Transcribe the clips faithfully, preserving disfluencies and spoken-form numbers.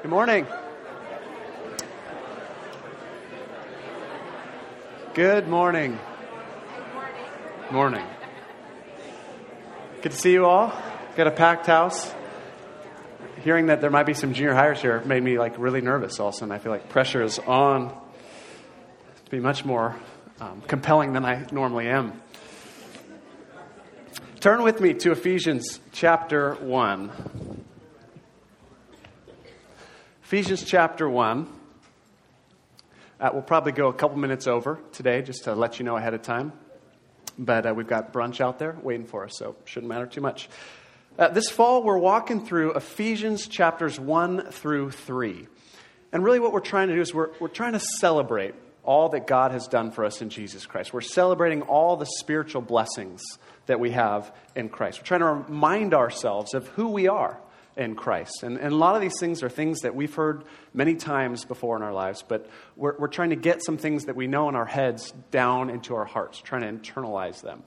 Good morning. Good morning. Morning. Good to see you all. Got a packed house. Hearing that there might be some junior hires here made me like really nervous all of a sudden. I feel like pressure is on to be much more um, compelling than I normally am. Turn with me to Ephesians chapter one. Ephesians chapter one. Uh, we'll probably go a couple minutes over today just to let you know ahead of time. But uh, we've got brunch out there waiting for us, so shouldn't matter too much. Uh, this fall, we're walking through Ephesians chapters one through three. And really what we're trying to do is we're, we're trying to celebrate all that God has done for us in Jesus Christ. We're celebrating all the spiritual blessings that we have in Christ. We're trying to remind ourselves of who we are in Christ. And, and a lot of these things are things that we've heard many times before in our lives, but we're, we're trying to get some things that we know in our heads down into our hearts, trying to internalize them.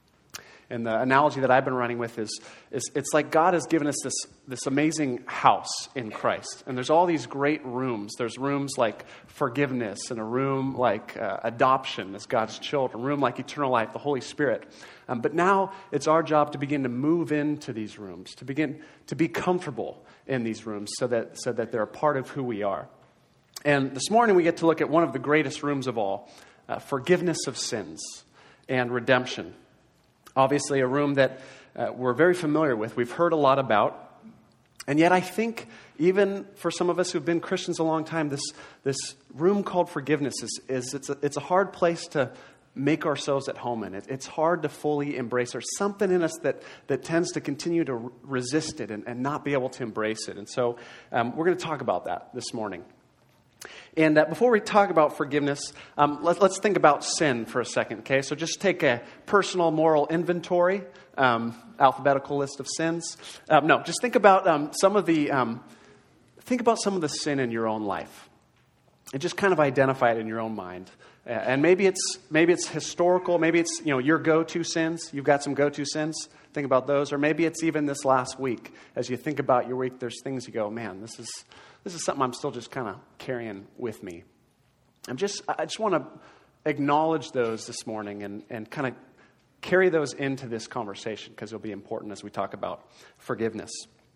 And the analogy that I've been running with is, is it's like God has given us this, this amazing house in Christ. And there's all these great rooms. There's rooms like forgiveness, and a room like uh, adoption as God's children, a room like eternal life, the Holy Spirit. Um, but now it's our job to begin to move into these rooms, to begin to be comfortable in these rooms so that, so that they're a part of who we are. And this morning we get to look at one of the greatest rooms of all, uh, forgiveness of sins and redemption. Obviously, a room that uh, we're very familiar with, we've heard a lot about, and yet I think even for some of us who've been Christians a long time, this this room called forgiveness is, is it's a, it's a hard place to make ourselves at home in. It, it's hard to fully embrace. There's something in us that, that tends to continue to resist it and, and not be able to embrace it. And so um, we're going to talk about that this morning. And uh, before we talk about forgiveness, um, let, let's think about sin for a second, okay? So just take a personal moral inventory, um, alphabetical list of sins. Um, no, just think about um, some of the um, think about some of the sin in your own life, and just kind of identify it in your own mind. Uh, and maybe it's maybe it's historical, maybe it's you know your go-to sins. You've got some go-to sins. Think about those, or maybe it's even this last week. As you think about your week, there's things you go, man, this is. This is something I'm still just kind of carrying with me. I'm just, I just want to acknowledge those this morning and, and kind of carry those into this conversation because it'll be important as we talk about forgiveness.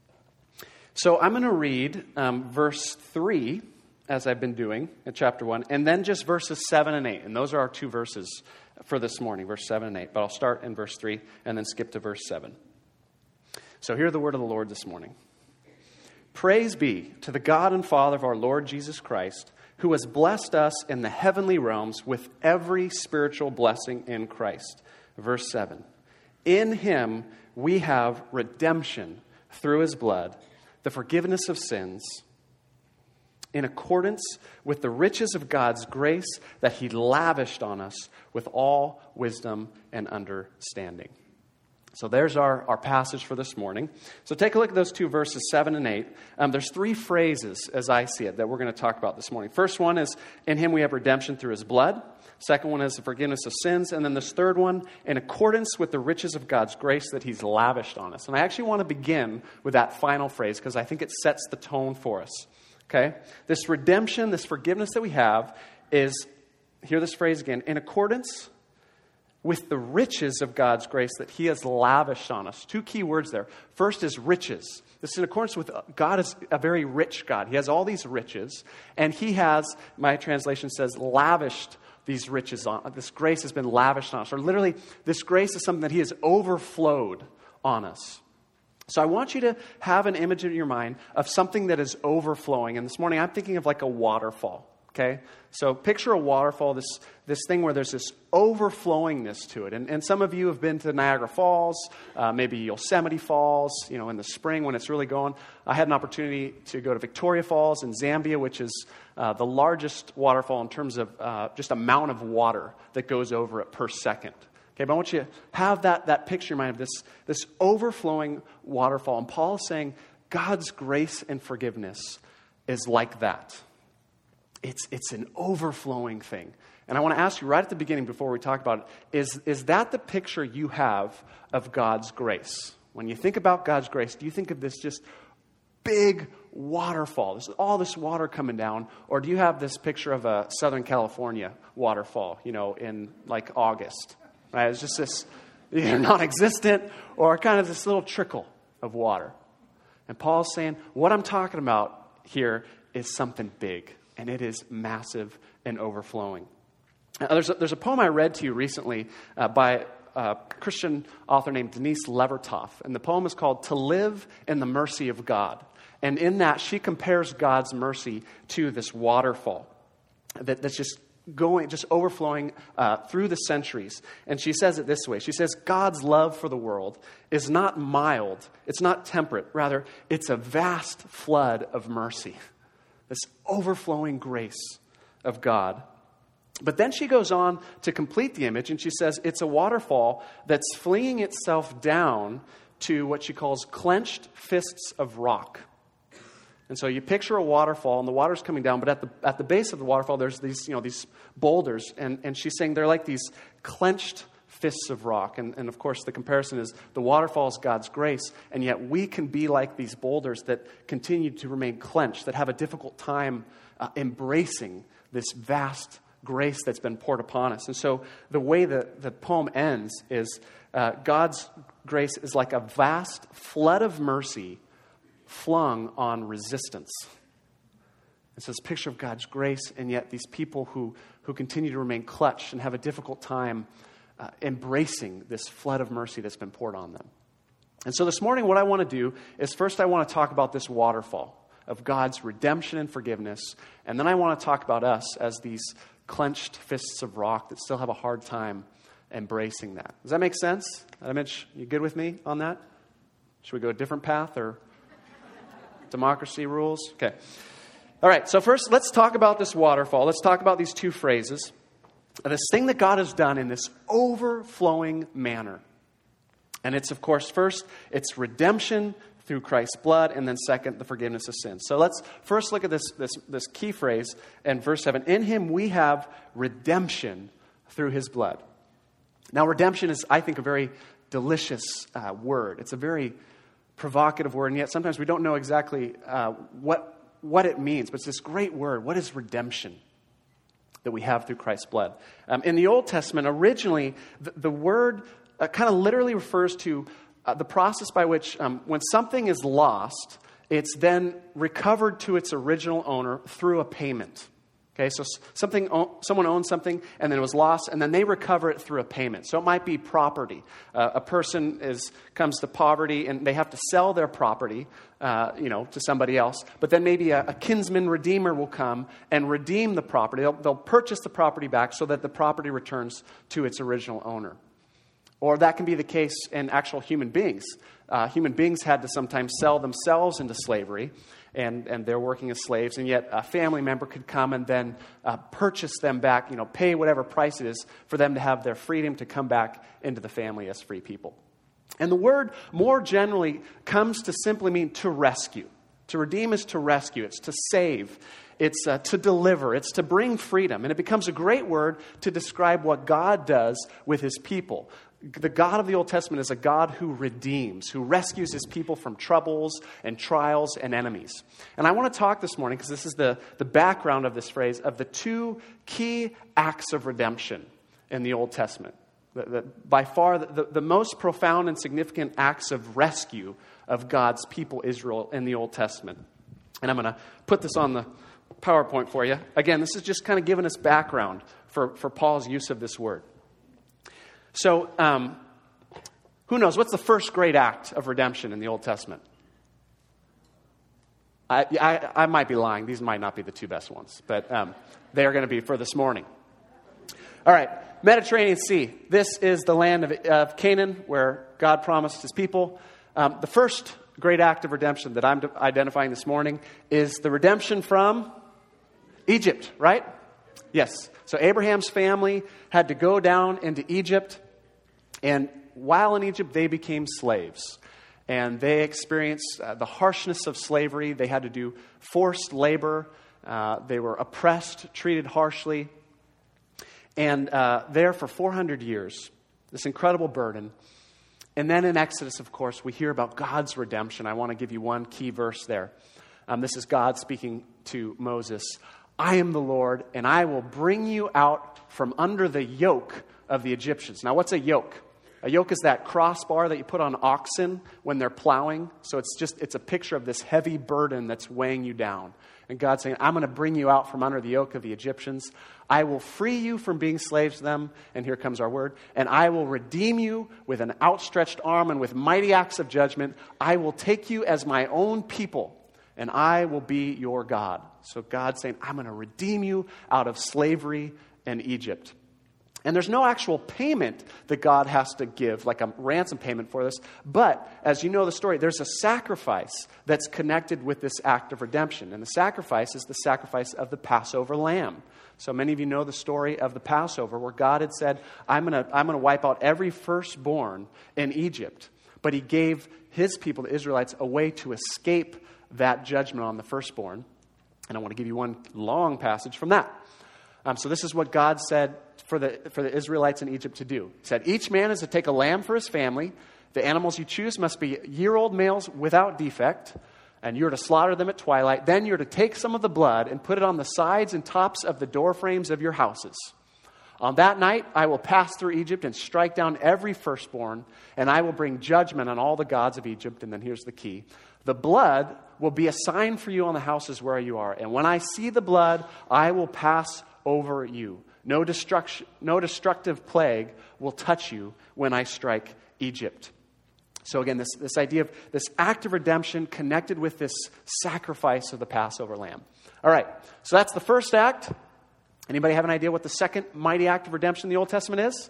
So I'm going to read um, verse three, as I've been doing in chapter one, and then just verses seven and eight. And those are our two verses for this morning, verse seven and eight. But I'll start in verse three and then skip to verse seven. So hear the word of the Lord this morning. Praise be to the God and Father of our Lord Jesus Christ, who has blessed us in the heavenly realms with every spiritual blessing in Christ. Verse seven. In him we have redemption through his blood, the forgiveness of sins, in accordance with the riches of God's grace that he lavished on us with all wisdom and understanding. So there's our, our passage for this morning. So take a look at those two verses, seven and eight. Um, there's three phrases, as I see it, that we're going to talk about this morning. First one is, in him we have redemption through his blood. Second one is the forgiveness of sins. And then this third one, in accordance with the riches of God's grace that he's lavished on us. And I actually want to begin with that final phrase because I think it sets the tone for us. Okay? This redemption, this forgiveness that we have is, hear this phrase again, in accordance with the riches of God's grace that he has lavished on us. Two key words there. First is riches. This is in accordance with God is a very rich God. He has all these riches, and he has, my translation says, lavished these riches on. This grace has been lavished on us. Or literally, this grace is something that he has overflowed on us. So I want you to have an image in your mind of something that is overflowing. And this morning, I'm thinking of like a waterfall. Okay, so picture a waterfall, this this thing where there's this overflowingness to it. And, and some of you have been to Niagara Falls, uh, maybe Yosemite Falls, you know, in the spring when it's really going. I had an opportunity to go to Victoria Falls in Zambia, which is uh, the largest waterfall in terms of uh, just amount of water that goes over it per second. Okay, but I want you to have that, that picture in mind of this, this overflowing waterfall. And Paul is saying God's grace and forgiveness is like that. It's it's an overflowing thing. And I want to ask you right at the beginning before we talk about it, is, is that the picture you have of God's grace? When you think about God's grace, do you think of this just big waterfall. There's all this water coming down. Or do you have this picture of a Southern California waterfall, you know, in like August? Right? It's just this either non-existent or kind of this little trickle of water. And Paul's saying, what I'm talking about here is something big, and it is massive and overflowing. Now, there's, a, there's a poem I read to you recently uh, by a Christian author named Denise Levertov, and the poem is called To Live in the Mercy of God. And in that, she compares God's mercy to this waterfall that, that's just going, just overflowing uh, through the centuries. And she says it this way. She says, God's love for the world is not mild. It's not temperate. Rather, it's a vast flood of mercy. This overflowing grace of God. But then she goes on to complete the image, and she says it's a waterfall that's flinging itself down to what she calls clenched fists of rock. And so you picture a waterfall, and the water's coming down, but at the at the base of the waterfall, there's these, you know, these boulders, and, and she's saying they're like these clenched fists of rock. And, and of course, the comparison is the waterfall is God's grace, and yet we can be like these boulders that continue to remain clenched, that have a difficult time uh, embracing this vast grace that's been poured upon us. And so the way that the poem ends is uh, God's grace is like a vast flood of mercy flung on resistance. It's this picture of God's grace, and yet these people who, who continue to remain clutched and have a difficult time uh, embracing this flood of mercy that's been poured on them. And so this morning, what I want to do is first I want to talk about this waterfall of God's redemption and forgiveness, and then I want to talk about us as these clenched fists of rock that still have a hard time embracing that. Does that make sense? Mitch, you good with me on that? Should we go a different path, or democracy rules? Okay. All right, so first let's talk about this waterfall. Let's talk about these two phrases. This thing that God has done in this overflowing manner. And it's, of course, first, it's redemption through Christ's blood, and then second, the forgiveness of sins. So let's first look at this, this, this key phrase in verse seven. In him we have redemption through his blood. Now, redemption is, I think, a very delicious uh, word. It's a very provocative word, and yet sometimes we don't know exactly uh, what what it means. But it's this great word. What is redemption that we have through Christ's blood? Um, in the Old Testament, originally, the, the word uh, kind of literally refers to uh, the process by which um, when something is lost, it's then recovered to its original owner through a payment. Okay, so something, someone owns something, and then it was lost, and then they recover it through a payment. So it might be property. Uh, a person is comes to poverty, and they have to sell their property, uh, you know, to somebody else. But then maybe a, a kinsman redeemer will come and redeem the property. They'll, they'll purchase the property back so that the property returns to its original owner. Or that can be the case in actual human beings. Uh, human beings had to sometimes sell themselves into slavery, and, and they're working as slaves, and yet a family member could come and then uh, purchase them back, you know, pay whatever price it is for them to have their freedom to come back into the family as free people. And the word more generally comes to simply mean to rescue. To redeem is to rescue. It's to save. It's uh, to deliver. It's to bring freedom. And it becomes a great word to describe what God does with his people. The God of the Old Testament is a God who redeems, who rescues his people from troubles and trials and enemies. And I want to talk this morning, because this is the, the background of this phrase, of the two key acts of redemption in the Old Testament. The, the, by far, the, the most profound and significant acts of rescue of God's people, Israel, in the Old Testament. And I'm going to put this on the PowerPoint for you. Again, this is just kind of giving us background for, for Paul's use of this word. So, um, who knows? What's the first great act of redemption in the Old Testament? I, I, I might be lying. These might not be the two best ones, but um, they are going to be for this morning. All right, Mediterranean Sea. This is the land of, of Canaan, where God promised his people. Um, the first great act of redemption that I'm identifying this morning is the redemption from Egypt, right? Yes. So Abraham's family had to go down into Egypt. And while in Egypt, they became slaves. And they experienced uh, the harshness of slavery. They had to do forced labor. Uh, they were oppressed, treated harshly. And uh, there for four hundred years, this incredible burden. And then in Exodus, of course, we hear about God's redemption. I want to give you one key verse there. Um, this is God speaking to Moses. I am the Lord, and I will bring you out from under the yoke of the Egyptians. Now, what's a yoke? A yoke is that crossbar that you put on oxen when they're plowing. So it's just, it's a picture of this heavy burden that's weighing you down. And God's saying, I'm going to bring you out from under the yoke of the Egyptians. I will free you from being slaves to them. And here comes our word. And I will redeem you with an outstretched arm and with mighty acts of judgment. I will take you as my own people, and I will be your God. So God's saying, I'm going to redeem you out of slavery in Egypt. And there's no actual payment that God has to give, like a ransom payment for this. But, as you know the story, there's a sacrifice that's connected with this act of redemption. And the sacrifice is the sacrifice of the Passover lamb. So many of you know the story of the Passover, where God had said, I'm going to I'm going to wipe out every firstborn in Egypt. But he gave his people, the Israelites, a way to escape that judgment on the firstborn. And I want to give you one long passage from that. Um, so this is what God said for the for the Israelites in Egypt to do. He said, each man is to take a lamb for his family. The animals you choose must be year-old males without defect, and you're to slaughter them at twilight. Then you're to take some of the blood and put it on the sides and tops of the door frames of your houses. On that night, I will pass through Egypt and strike down every firstborn, and I will bring judgment on all the gods of Egypt. And then here's the key. The blood will be a sign for you on the houses where you are. And when I see the blood, I will pass over you. No destruction, no destructive plague will touch you when I strike Egypt. So again, this, this idea of this act of redemption connected with this sacrifice of the Passover lamb. All right, so that's the first act. Anybody have an idea what the second mighty act of redemption in the Old Testament is?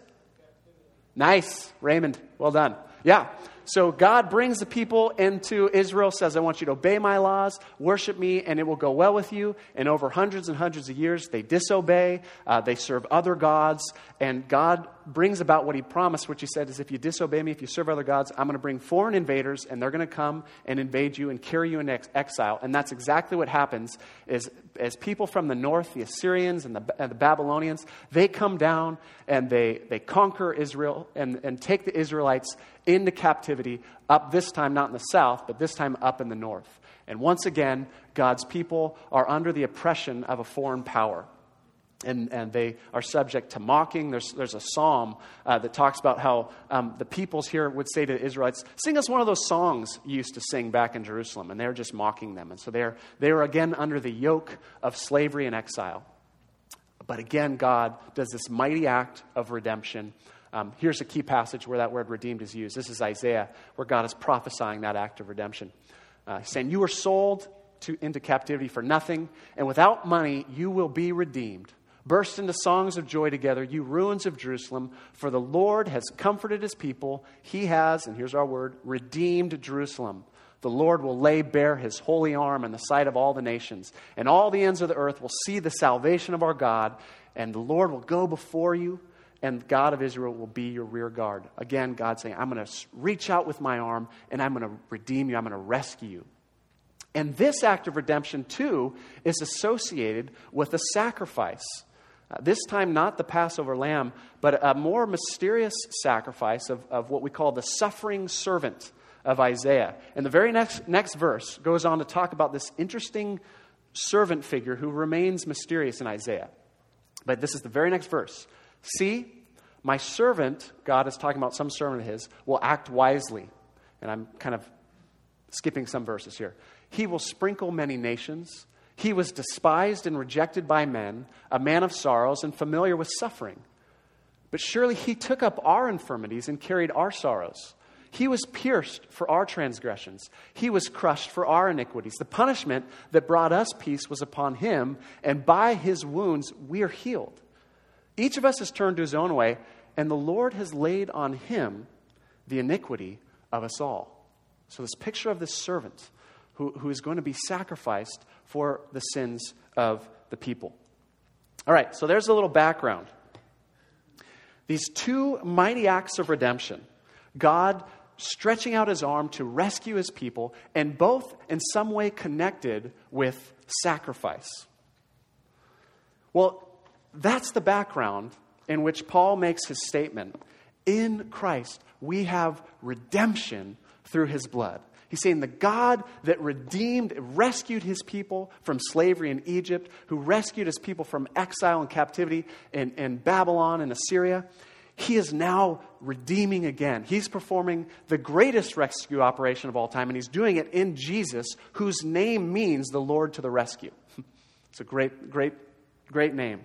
Nice, Raymond. Well done. Yeah. So God brings the people into Israel, says, I want you to obey my laws, worship me, and it will go well with you. And over hundreds and hundreds of years, they disobey, uh, they serve other gods, and God brings about what he promised, which he said is, if you disobey me, if you serve other gods, I'm going to bring foreign invaders, and they're going to come and invade you and carry you in ex- exile. And that's exactly what happens, is as people from the north, the Assyrians and the, and the Babylonians, they come down and they, they conquer Israel and, and take the Israelites into captivity, up this time not in the south, but this time up in the north. And once again, God's people are under the oppression of a foreign power. And, and they are subject to mocking. There's, there's a psalm uh, that talks about how um, the peoples here would say to the Israelites, sing us one of those songs you used to sing back in Jerusalem. And they're just mocking them. And so they're, they're again under the yoke of slavery and exile. But again, God does this mighty act of redemption. Um, here's a key passage where that word redeemed is used. This is Isaiah, where God is prophesying that act of redemption. Uh, he's saying, you were sold to, into captivity for nothing, and without money you will be redeemed. Burst into songs of joy together, you ruins of Jerusalem, for the Lord has comforted his people. He has, and here's our word, redeemed Jerusalem. The Lord will lay bare his holy arm in the sight of all the nations, and all the ends of the earth will see the salvation of our God, and the Lord will go before you, and God of Israel will be your rear guard. Again, God saying, I'm going to reach out with my arm, and I'm going to redeem you. I'm going to rescue you. And this act of redemption, too, is associated with a sacrifice. Uh, this time, not the Passover lamb, but a more mysterious sacrifice of, of what we call the suffering servant of Isaiah. And the very next, next verse goes on to talk about this interesting servant figure who remains mysterious in Isaiah. But this is the very next verse. See, my servant, God is talking about some servant of his, will act wisely. And I'm kind of skipping some verses here. He will sprinkle many nations. He was despised and rejected by men, a man of sorrows and familiar with suffering. But surely he took up our infirmities and carried our sorrows. He was pierced for our transgressions. He was crushed for our iniquities. The punishment that brought us peace was upon him, and by his wounds we are healed. Each of us has turned to his own way, and the Lord has laid on him the iniquity of us all. So this picture of this servant who, who is going to be sacrificed for the sins of the people. All right, so there's a little background. These two mighty acts of redemption, God stretching out his arm to rescue his people, and both in some way connected with sacrifice. Well, that's the background in which Paul makes his statement. In Christ, we have redemption through his blood. He's saying the God that redeemed, rescued his people from slavery in Egypt, who rescued his people from exile and captivity in, in Babylon and Assyria, he is now redeeming again. He's performing the greatest rescue operation of all time, and he's doing it in Jesus, whose name means the Lord to the rescue. It's a great, great, great name.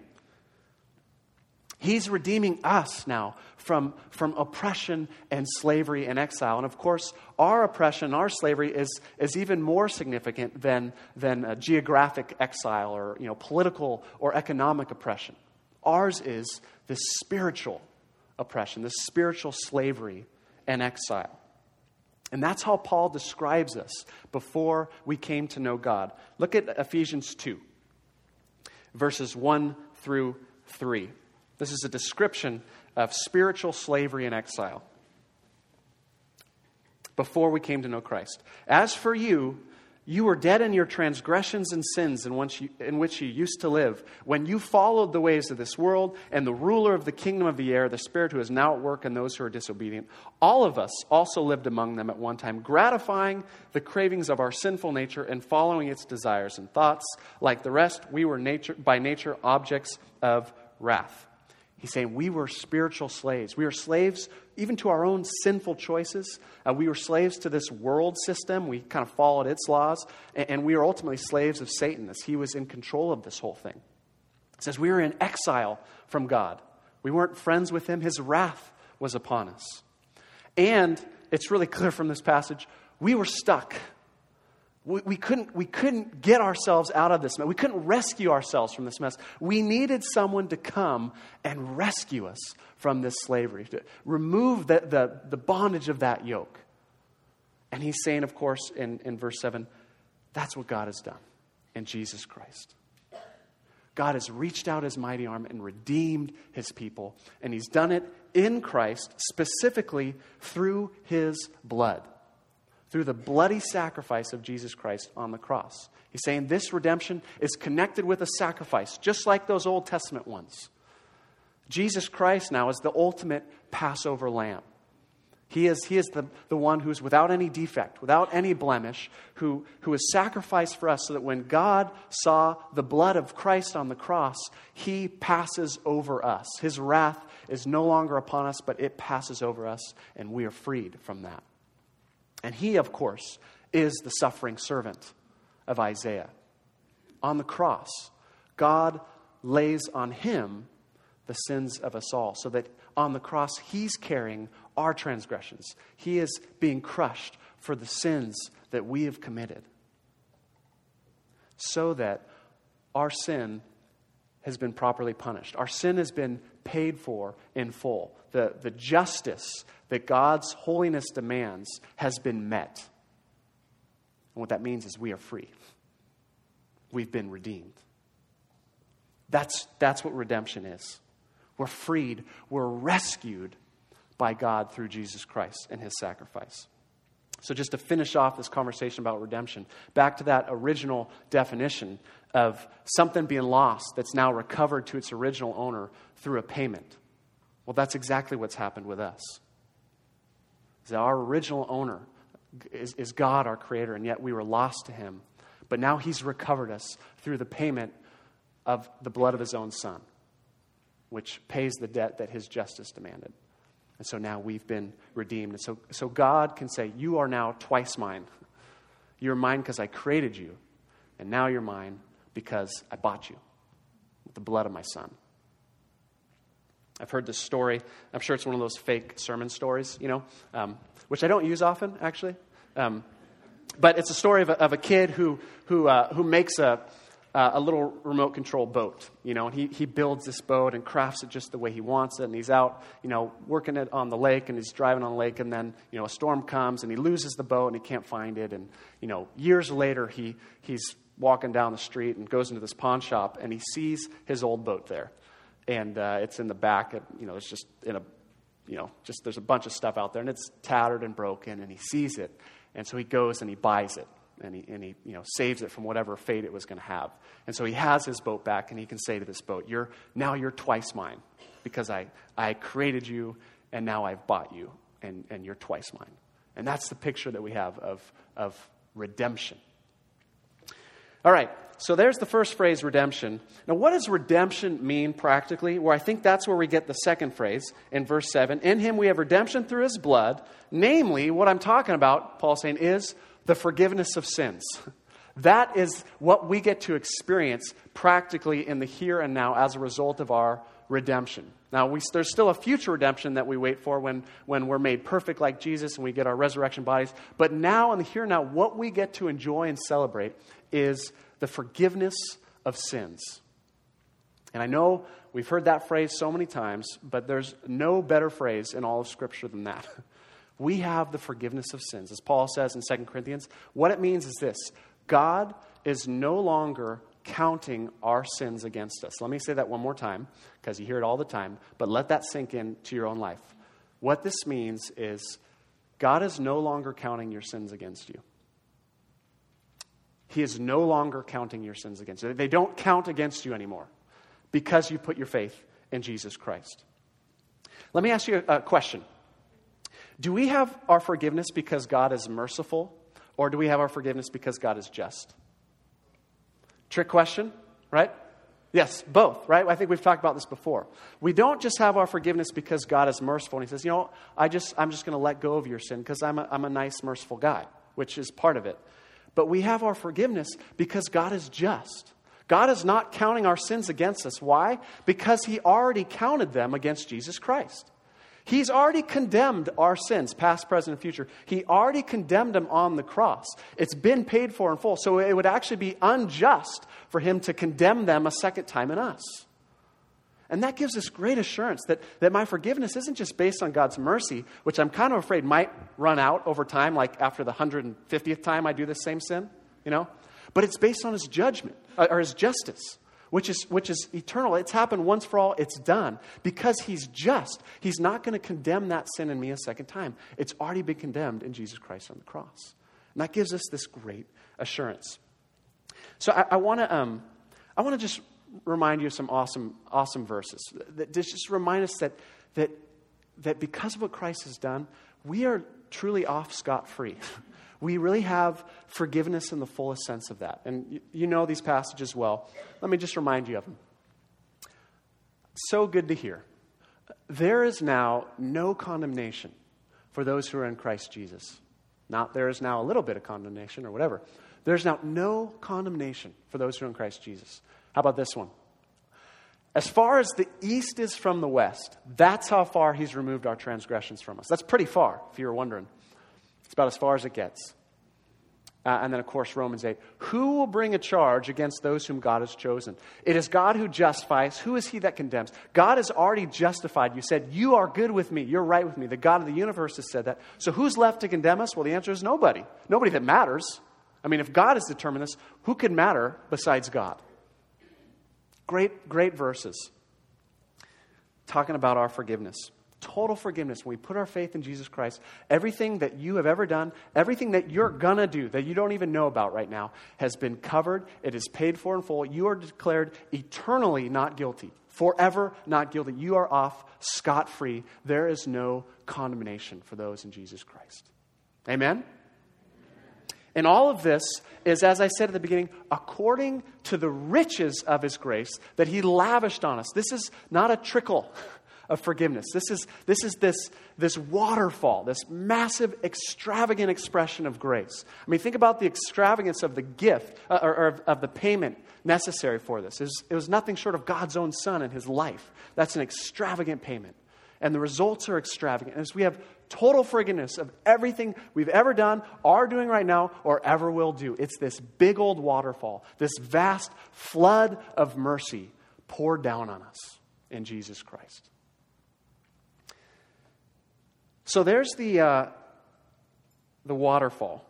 He's redeeming us now from, from oppression and slavery and exile. And of course, our oppression, our slavery is, is even more significant than, than a geographic exile or, you know, political or economic oppression. Ours is this spiritual oppression, this spiritual slavery and exile. And that's how Paul describes us before we came to know God. Look at Ephesians two, verses one through three. This is a description of spiritual slavery and exile before we came to know Christ. As for you, you were dead in your transgressions and sins in which, you, in which you used to live, when you followed the ways of this world and the ruler of the kingdom of the air, the spirit who is now at work in those who are disobedient. All of us also lived among them at one time, gratifying the cravings of our sinful nature and following its desires and thoughts. Like the rest, we were nature, by nature objects of wrath. He's saying we were spiritual slaves. We were slaves even to our own sinful choices. Uh, we were slaves to this world system. We kind of followed its laws. And, and we were ultimately slaves of Satan as he was in control of this whole thing. It says we were in exile from God. We weren't friends with him. His wrath was upon us. And it's really clear from this passage, we were stuck. We, we couldn't, we couldn't get ourselves out of this mess. We couldn't rescue ourselves from this mess. We needed someone to come and rescue us from this slavery, to remove the, the, the bondage of that yoke. And he's saying, of course, in, in verse seven, that's what God has done in Jesus Christ. God has reached out his mighty arm and redeemed his people. And he's done it in Christ, specifically through his blood. Through the bloody sacrifice of Jesus Christ on the cross. He's saying this redemption is connected with a sacrifice, just like those Old Testament ones. Jesus Christ now is the ultimate Passover lamb. He is, he is the, the one who's without any defect, without any blemish, who, who is sacrificed for us so that when God saw the blood of Christ on the cross, he passes over us. His wrath is no longer upon us, but it passes over us, and we are freed from that. And he, of course, is the suffering servant of Isaiah. On the cross, God lays on him the sins of us all, so that on the cross, he's carrying our transgressions. He is being crushed for the sins that we have committed, so that our sin has been properly punished. Our sin has been paid for in full. The, the justice that God's holiness demands has been met. And what that means is we are free. We've been redeemed. That's, that's what redemption is. We're freed. We're rescued by God through Jesus Christ and his sacrifice. So just to finish off this conversation about redemption, back to that original definition of something being lost that's now recovered to its original owner through a payment. Well, that's exactly what's happened with us. That our original owner is, is God, our creator, and yet we were lost to him. But now he's recovered us through the payment of the blood of his own son, which pays the debt that his justice demanded. And so now we've been redeemed. And so, so God can say, you are now twice mine. You're mine because I created you. And now you're mine because I bought you with the blood of my son. I've heard this story. I'm sure it's one of those fake sermon stories, you know, um, which I don't use often, actually. Um, but it's a story of a, of a kid who who uh, who makes a uh, a little remote control boat, you know, and he he builds this boat and crafts it just the way he wants it. And he's out, you know, working it on the lake, and he's driving on the lake, and then, you know, a storm comes, and he loses the boat, and he can't find it. And, you know, years later, he he's walking down the street and goes into this pawn shop, and he sees his old boat there. And uh, it's in the back, of, you know, it's just in a, you know, just there's a bunch of stuff out there, and it's tattered and broken, and he sees it. And so he goes and he buys it, and he, and he you know, saves it from whatever fate it was going to have. And so he has his boat back, and he can say to this boat, "You're now you're twice mine, because I, I created you, and now I've bought you, and, and you're twice mine." And that's the picture that we have of, of redemption. All right, so there's the first phrase, redemption. Now, what does redemption mean practically? Well, I think that's where we get the second phrase in verse seven. In him we have redemption through his blood. Namely, what I'm talking about, Paul's saying, is the forgiveness of sins. That is what we get to experience practically in the here and now as a result of our redemption. Now, we, there's still a future redemption that we wait for when, when we're made perfect like Jesus and we get our resurrection bodies. But now, in the here and now, what we get to enjoy and celebrate is the forgiveness of sins. And I know we've heard that phrase so many times, but there's no better phrase in all of Scripture than that. We have the forgiveness of sins. As Paul says in Second Corinthians, what it means is this: God is no longer counting our sins against us. Let me say that one more time, because you hear it all the time, but let that sink into your own life. What this means is God is no longer counting your sins against you. He is no longer counting your sins against you. They don't count against you anymore because you put your faith in Jesus Christ. Let me ask you a question. Do we have our forgiveness because God is merciful, or do we have our forgiveness because God is just? Trick question, right? Yes, both, right? I think we've talked about this before. We don't just have our forgiveness because God is merciful. And he says, you know, I just, I'm just going to let go of your sin because I'm a, I'm a nice, merciful guy, which is part of it. But we have our forgiveness because God is just. God is not counting our sins against us. Why? Because he already counted them against Jesus Christ. He's already condemned our sins, past, present, and future. He already condemned them on the cross. It's been paid for in full. So it would actually be unjust for him to condemn them a second time in us. And that gives us great assurance that, that my forgiveness isn't just based on God's mercy, which I'm kind of afraid might run out over time, like after the one hundred fiftieth time I do the same sin, you know? But it's based on his judgment, or his justice, which is which is eternal. It's happened once for all. It's done. Because he's just, he's not going to condemn that sin in me a second time. It's already been condemned in Jesus Christ on the cross. And that gives us this great assurance. So I, I want to um, I want to just remind you of some awesome, awesome verses that just remind us that that that because of what Christ has done, we are truly off scot-free. We really have forgiveness in the fullest sense of that. And you, you know these passages well. Let me just remind you of them. So good to hear. There is now no condemnation for those who are in Christ Jesus. Not there is now a little bit of condemnation or whatever. There's now no condemnation for those who are in Christ Jesus. How about this one? As far as the east is from the west, that's how far he's removed our transgressions from us. That's pretty far, if you were wondering. It's about as far as it gets. Uh, and then, of course, Romans eight. Who will bring a charge against those whom God has chosen? It is God who justifies. Who is he that condemns? God has already justified you. Said, you are good with me. You're right with me. The God of the universe has said that. So who's left to condemn us? Well, the answer is nobody. Nobody that matters. I mean, if God has determined this, who can matter besides God? Great, great verses. Talking about our forgiveness. Total forgiveness. When we put our faith in Jesus Christ, everything that you have ever done, everything that you're going to do that you don't even know about right now has been covered. It is paid for in full. You are declared eternally not guilty. Forever not guilty. You are off scot-free. There is no condemnation for those in Jesus Christ. Amen? And all of this is, as I said at the beginning, according to the riches of his grace that he lavished on us. This is not a trickle of forgiveness. This is this is this this waterfall, this massive, extravagant expression of grace. I mean, think about the extravagance of the gift, uh, or, or of, of the payment necessary for this. It was, it was nothing short of God's own Son and his life. That's an extravagant payment. And the results are extravagant. As we have total forgiveness of everything we've ever done, are doing right now, or ever will do. It's this big old waterfall, this vast flood of mercy poured down on us in Jesus Christ. So there's the uh, the waterfall.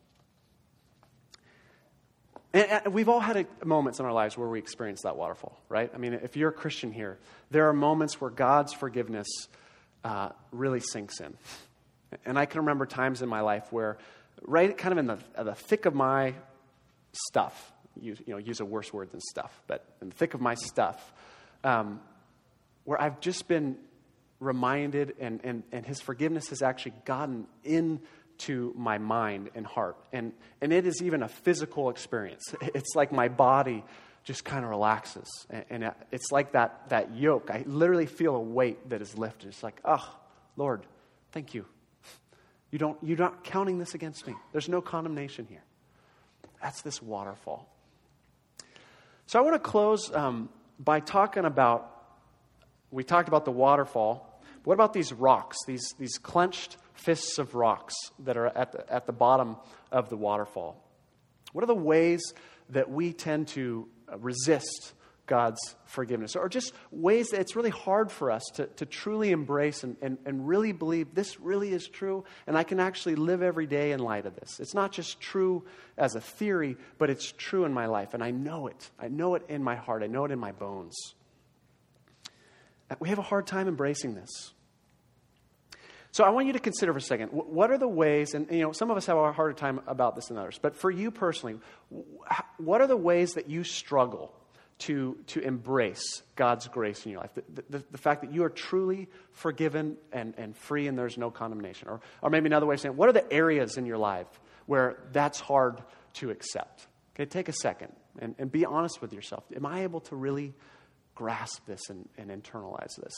And, and we've all had a, moments in our lives where we experience that waterfall, right? I mean, if you're a Christian here, there are moments where God's forgiveness uh, really sinks in. And I can remember times in my life where, right kind of in the, the thick of my stuff, use, you know, use a worse word than stuff, but in the thick of my stuff, um, where I've just been reminded, and, and, and his forgiveness has actually gotten into to my mind and heart. And, and it is even a physical experience. It's like my body just kind of relaxes. And, and it's like that, that yoke. I literally feel a weight that is lifted. It's like, oh, Lord, thank you. You don't, you're not counting this against me. There's no condemnation here. That's this waterfall. So I want to close um, by talking about, we talked about the waterfall. What about these rocks, these, these clenched fists of rocks that are at the, at the bottom of the waterfall? What are the ways that we tend to resist God's forgiveness? Or just ways that it's really hard for us to, to truly embrace and, and, and really believe this really is true, and I can actually live every day in light of this. It's not just true as a theory, but it's true in my life, and I know it. I know it in my heart. I know it in my bones. We have a hard time embracing this. So I want you to consider for a second, what are the ways, and you know, some of us have a harder time about this than others, but for you personally, what are the ways that you struggle to, to embrace God's grace in your life? The, the, the fact that you are truly forgiven and, and free and there's no condemnation. Or, or maybe another way of saying, what are the areas in your life where that's hard to accept? Okay, take a second and, and be honest with yourself. Am I able to really grasp this and, and internalize this?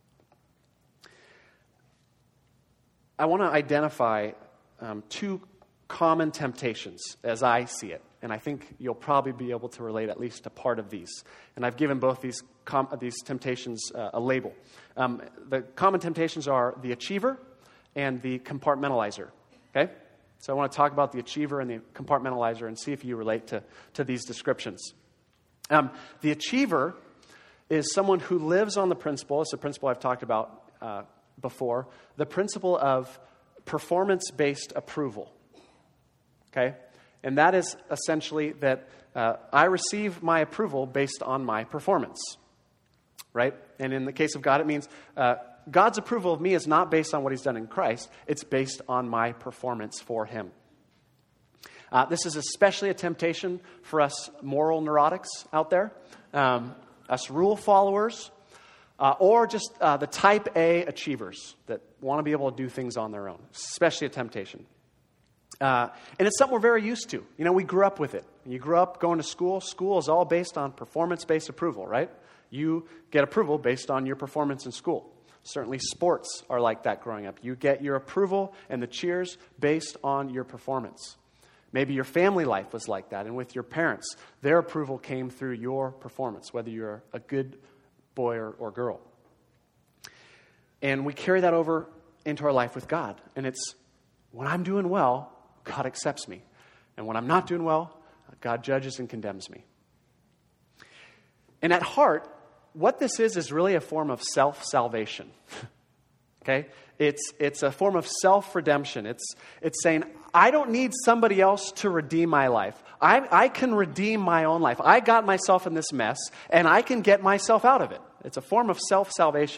I want to identify um, two common temptations as I see it, and I think you'll probably be able to relate at least to part of these. And I've given both these com- these temptations uh, a label. Um, the common temptations are the achiever and the compartmentalizer. Okay, so I want to talk about the achiever and the compartmentalizer and see if you relate to to these descriptions. Um, the achiever is someone who lives on the principle. It's a principle I've talked about Uh, before, the principle of performance-based approval. Okay? And that is essentially that uh, I receive my approval based on my performance. Right? And in the case of God, it means uh, God's approval of me is not based on what he's done in Christ. It's based on my performance for him. Uh, this is especially a temptation for us moral neurotics out there, um, us rule followers, Uh, or just uh, the type A achievers that want to be able to do things on their own, especially a temptation. Uh, and it's something we're very used to. You know, we grew up with it. You grew up going to school. School is all based on performance-based approval, right? You get approval based on your performance in school. Certainly sports are like that growing up. You get your approval and the cheers based on your performance. Maybe your family life was like that. And with your parents, their approval came through your performance, whether you're a good boy or, or girl. And we carry that over into our life with God. And it's, when I'm doing well, God accepts me. And when I'm not doing well, God judges and condemns me. And at heart, what this is is really a form of self-salvation. Okay? It's it's a form of self-redemption. It's it's saying, I don't need somebody else to redeem my life. I, I can redeem my own life. I got myself in this mess, and I can get myself out of it. It's a form of self-salvation.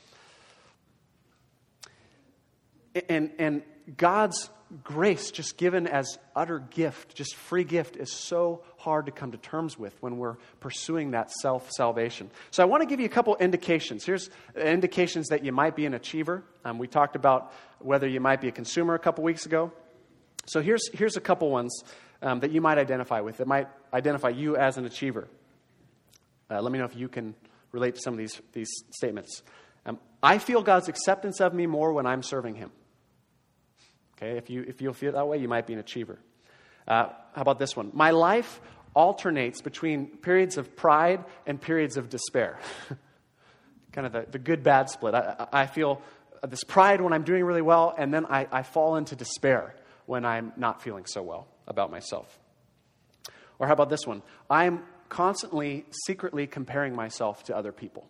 And, and God's grace, just given as utter gift, just free gift, is so hard to come to terms with when we're pursuing that self-salvation. So I want to give you a couple indications. Here's indications that you might be an achiever. Um, we talked about whether you might be a consumer a couple weeks ago. So here's here's a couple ones um, that you might identify with, that might identify you as an achiever. Uh, let me know if you can relate to some of these, these statements. Um, I feel God's acceptance of me more when I'm serving him. Okay, if you if you feel that way, you might be an achiever. Uh, how about this one? My life alternates between periods of pride and periods of despair. Kind of the, the good-bad split. I, I feel this pride when I'm doing really well, and then I, I fall into despair when I'm not feeling so well about myself. Or how about this one? I'm constantly, secretly comparing myself to other people.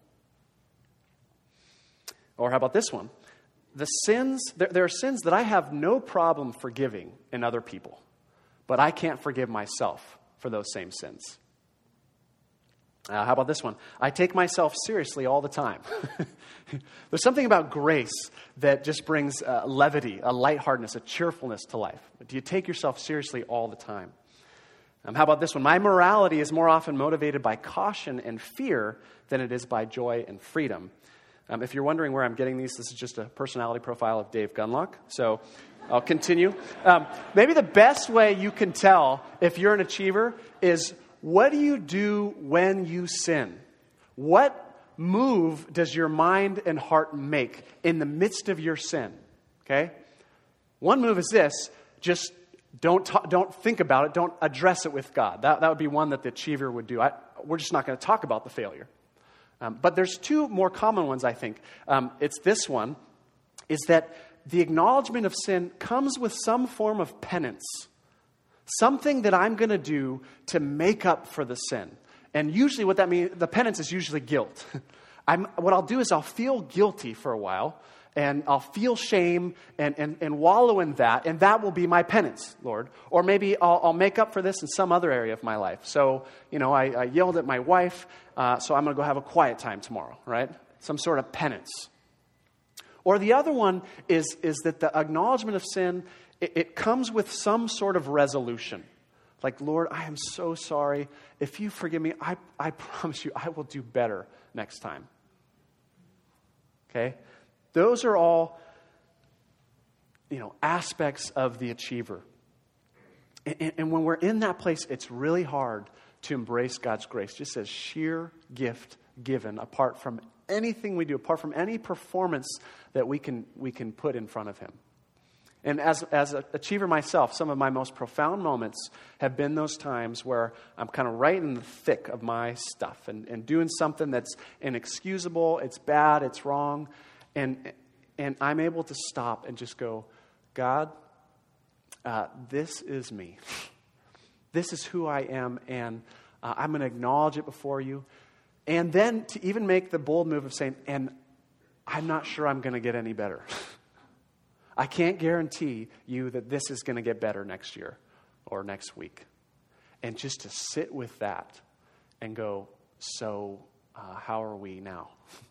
Or how about this one? The sins, there, there are sins that I have no problem forgiving in other people, but I can't forgive myself for those same sins. Uh, how about this one? I take myself seriously all the time. There's something about grace that just brings uh, levity, a lightheartedness, a cheerfulness to life. Do you take yourself seriously all the time? Um, how about this one? My morality is more often motivated by caution and fear than it is by joy and freedom. Um, if you're wondering where I'm getting these, this is just a personality profile of Dave Gunlock. So I'll continue. Um, maybe the best way you can tell if you're an achiever is, what do you do when you sin? What move does your mind and heart make in the midst of your sin? Okay? One move is this: just don't talk, don't think about it. Don't address it with God. That, that would be one that the achiever would do. I, we're just not going to talk about the failure. Um, but there's two more common ones, I think. Um, it's this one, is that the acknowledgement of sin comes with some form of penance. Something that I'm going to do to make up for the sin. And usually what that means, the penance is usually guilt. I'm, what I'll do is I'll feel guilty for a while, and I'll feel shame and, and, and wallow in that, and that will be my penance, Lord. Or maybe I'll, I'll make up for this in some other area of my life. So, you know, I, I yelled at my wife, uh, so I'm going to go have a quiet time tomorrow, right? Some sort of penance. Or the other one is, is that the acknowledgement of sin, it, it comes with some sort of resolution. Like, Lord, I am so sorry. If you forgive me, I, I promise you I will do better next time. Okay? Those are all, you know, aspects of the achiever. And, and when we're in that place, it's really hard to embrace God's grace, just as sheer gift given, apart from anything we do, apart from any performance that we can we can put in front of Him. And as as an achiever myself, some of my most profound moments have been those times where I'm kind of right in the thick of my stuff and, and doing something that's inexcusable, it's bad, it's wrong. And and I'm able to stop and just go, God, uh, this is me. This is who I am, and uh, I'm going to acknowledge it before you. And then to even make the bold move of saying, and I'm not sure I'm going to get any better. I can't guarantee you that this is going to get better next year or next week. And just to sit with that and go, so uh, how are we now?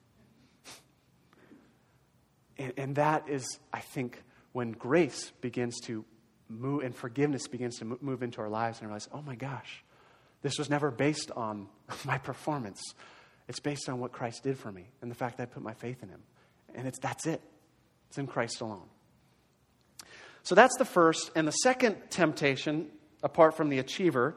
And, and that is, I think, when grace begins to move and forgiveness begins to move into our lives and realize, oh my gosh, this was never based on my performance. It's based on what Christ did for me and the fact that I put my faith in Him. And it's that's it. It's in Christ alone. So that's the first. And the second temptation, apart from the achiever,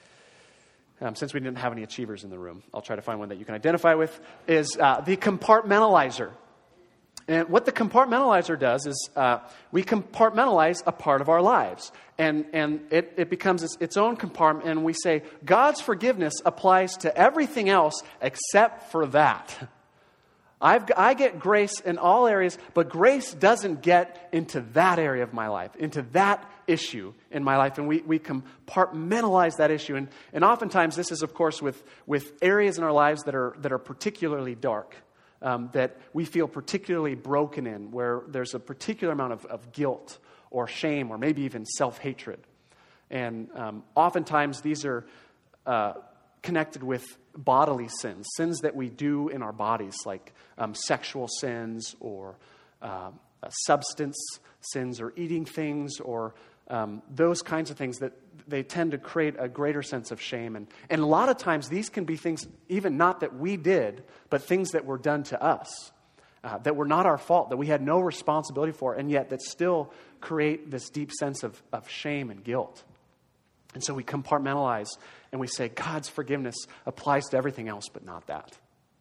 um, since we didn't have any achievers in the room, I'll try to find one that you can identify with, is uh, the compartmentalizer. And what the compartmentalizer does is uh, we compartmentalize a part of our lives. And, and it, it becomes its, its own compartment. And we say, God's forgiveness applies to everything else except for that. I've, I get grace in all areas, but grace doesn't get into that area of my life, into that issue in my life. And we, we compartmentalize that issue. And, and oftentimes this is, of course, with, with areas in our lives that are, that are particularly dark. Um, that we feel particularly broken in, where there's a particular amount of, of guilt or shame or maybe even self-hatred. And um, oftentimes these are uh, connected with bodily sins, sins that we do in our bodies, like um, sexual sins or uh, substance sins or eating things or um, those kinds of things that they tend to create a greater sense of shame. And, and a lot of times these can be things even not that we did, but things that were done to us, uh, that were not our fault, that we had no responsibility for, and yet that still create this deep sense of, of shame and guilt. And so we compartmentalize and we say God's forgiveness applies to everything else but not that.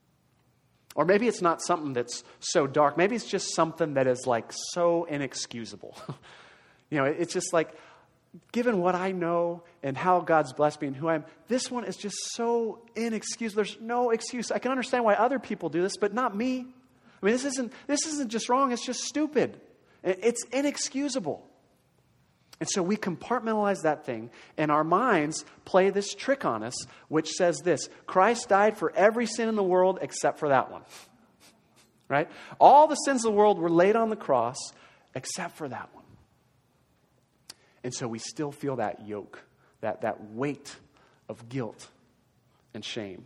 Or maybe it's not something that's so dark. Maybe it's just something that is like so inexcusable. You know, it's just like, given what I know and how God's blessed me and who I am, this one is just so inexcusable. There's no excuse. I can understand why other people do this, but not me. I mean, this isn't this isn't just wrong. It's just stupid. It's inexcusable. And so we compartmentalize that thing, and our minds play this trick on us, which says this: Christ died for every sin in the world except for that one. Right? All the sins of the world were laid on the cross except for that one. And so we still feel that yoke, that, that weight of guilt and shame.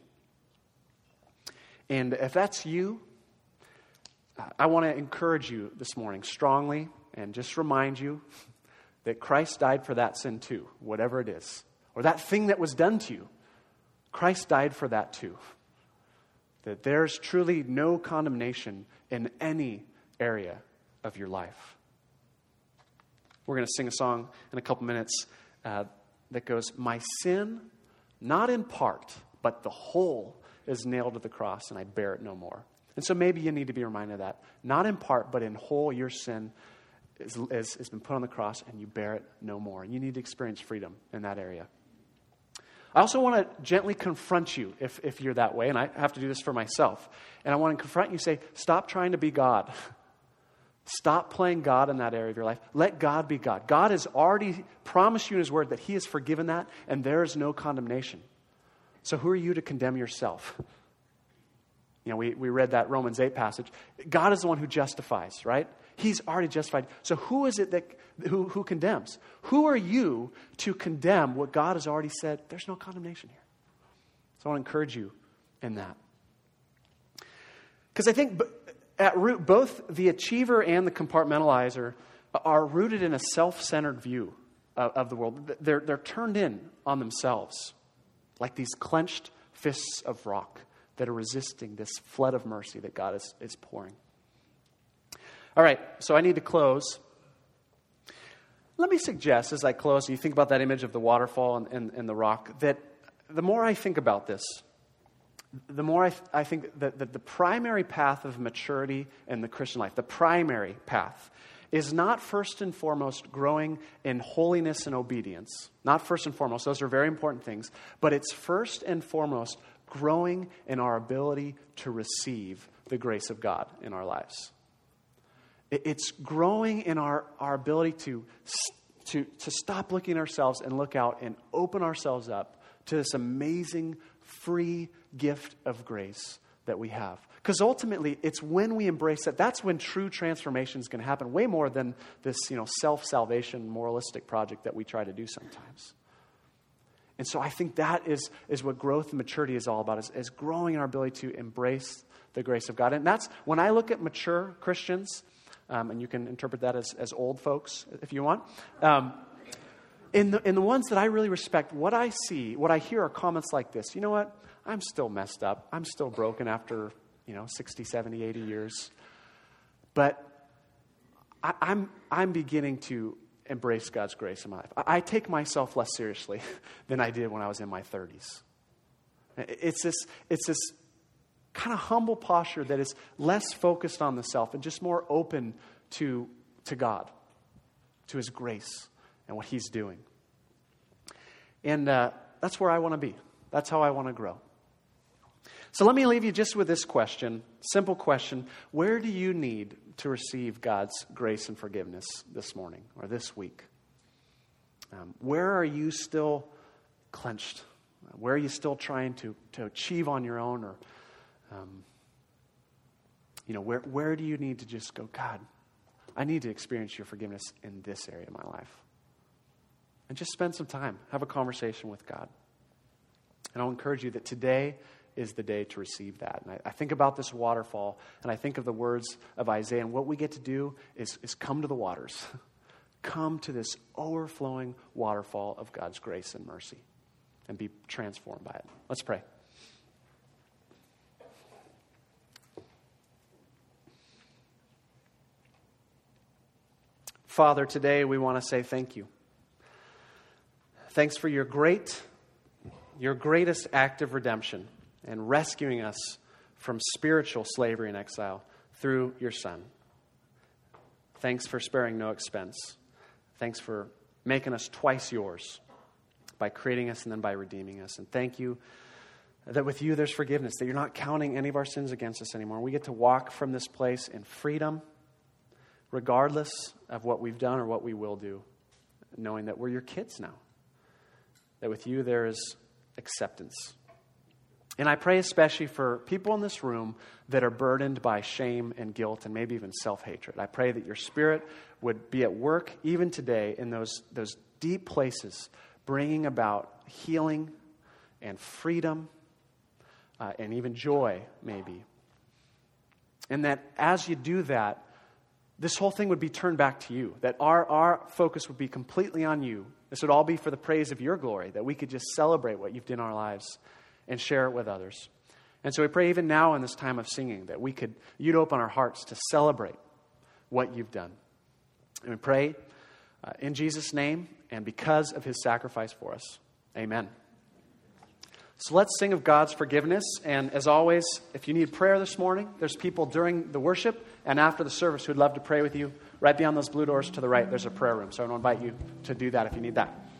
And if that's you, I want to encourage you this morning strongly and just remind you that Christ died for that sin too, whatever it is. Or that thing that was done to you. Christ died for that too. that there's truly no condemnation in any area of your life. We're going to sing a song in a couple minutes uh, that goes, my sin, not in part, but the whole is nailed to the cross, and I bear it no more. And so maybe you need to be reminded of that. Not in part, but in whole, your sin is, is, has been put on the cross, and you bear it no more. And you need to experience freedom in that area. I also want to gently confront you if, if you're that way, and I have to do this for myself. And I want to confront you and say, stop trying to be God. Stop playing God in that area of your life. Let God be God. God has already promised you in His Word that He has forgiven that, and there is no condemnation. So who are you to condemn yourself? You know, we, we read that Romans eight passage. God is the one who justifies, right? He's already justified. So who is it that who, who condemns? Who are you to condemn what God has already said? There's no condemnation here. So I want to encourage you in that. Because I think at root, both the achiever and the compartmentalizer are rooted in a self-centered view of, of the world. They're, they're turned in on themselves, like these clenched fists of rock that are resisting this flood of mercy that God is, is pouring. All right, so I need to close. Let me suggest as I close, and you think about that image of the waterfall and, and, and the rock, that the more I think about this, the more I, th- I think that, that the primary path of maturity in the Christian life, the primary path, is not first and foremost growing in holiness and obedience. Not first and foremost, those are very important things, but it's first and foremost growing in our ability to receive the grace of God in our lives. It's growing in our, our ability to, to, to stop looking at ourselves and look out and open ourselves up to this amazing, free gift of grace that we have. Because ultimately, it's when we embrace that, that's when true transformation is going to happen, way more than this, you know, self-salvation, moralistic project that we try to do sometimes. And so I think that is, is what growth and maturity is all about, is, is growing in our ability to embrace the grace of God. And that's, when I look at mature Christians, um, and you can interpret that as, as old folks if you want, um, in the, in the ones that I really respect, what I see, what I hear are comments like this. You know what? I'm still messed up. I'm still broken after, you know, sixty, seventy, eighty years. But I, I'm, I'm beginning to embrace God's grace in my life. I, I take myself less seriously than I did when I was in my thirties. It's this, it's this kind of humble posture that is less focused on the self and just more open to, to God, to His grace and what He's doing. And uh, that's where I want to be. That's how I want to grow. So let me leave you just with this question, simple question. Where do you need to receive God's grace and forgiveness this morning or this week? Um, where are you still clenched? Where are you still trying to, to achieve on your own? Or, um, you know, where, where do you need to just go, God, I need to experience your forgiveness in this area of my life? And just spend some time, have a conversation with God. And I'll encourage you that today is the day to receive that. And I, I think about this waterfall, and I think of the words of Isaiah, and what we get to do is, is come to the waters. Come to this overflowing waterfall of God's grace and mercy and be transformed by it. Let's pray. Father, today we want to say thank you. Thanks for your great, your greatest act of redemption and rescuing us from spiritual slavery and exile through your Son. Thanks for sparing no expense. Thanks for making us twice yours by creating us and then by redeeming us. And thank you that with you there's forgiveness, that you're not counting any of our sins against us anymore. We get to walk from this place in freedom, regardless of what we've done or what we will do, knowing that we're your kids now. That with you there is acceptance. And I pray especially for people in this room that are burdened by shame and guilt and maybe even self-hatred. I pray that your Spirit would be at work even today in those, those deep places, bringing about healing and freedom uh, and even joy, maybe. And that as you do that, this whole thing would be turned back to you, that our, our focus would be completely on you. This would all be for the praise of your glory, that we could just celebrate what you've done in our lives and share it with others. And so we pray even now in this time of singing that we could, you'd open our hearts to celebrate what you've done. And we pray uh, in Jesus' name and because of his sacrifice for us. Amen. So let's sing of God's forgiveness. And as always, if you need prayer this morning, there's people during the worship and after the service who'd love to pray with you. Right beyond those blue doors to the right, there's a prayer room. So I want to invite you to do that if you need that.